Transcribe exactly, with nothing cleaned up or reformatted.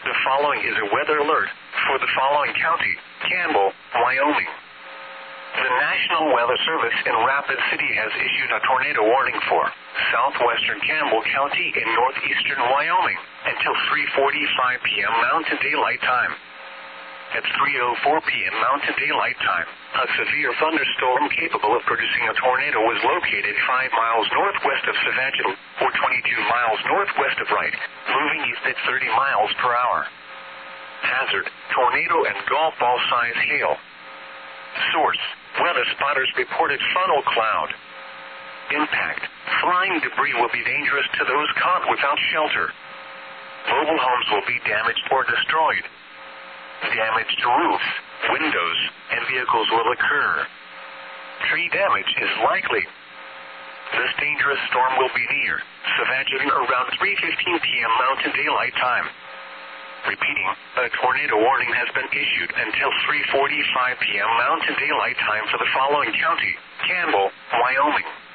The following is a weather alert for the following county, Campbell, Wyoming. The National Weather Service in Rapid City has issued a tornado warning for southwestern Campbell County in northeastern Wyoming until three forty-five p.m. Mountain Daylight Time. At three oh four p.m. Mountain Daylight Time, a severe thunderstorm capable of producing a tornado was located five miles northwest of Savagil, or twenty-two miles northwest of Wright, moving east at thirty miles per hour. Hazard, tornado and golf ball size hail. Source, weather spotters reported funnel cloud. Impact, flying debris will be dangerous to those caught without shelter. Mobile homes will be damaged or destroyed. Damage to roofs, windows, and vehicles will occur. Tree damage is likely. This dangerous storm will be near Savagil around three fifteen p.m. Mountain Daylight Time. Repeating, a tornado warning has been issued until three forty-five p.m. Mountain Daylight Time for the following county, Campbell, Wyoming.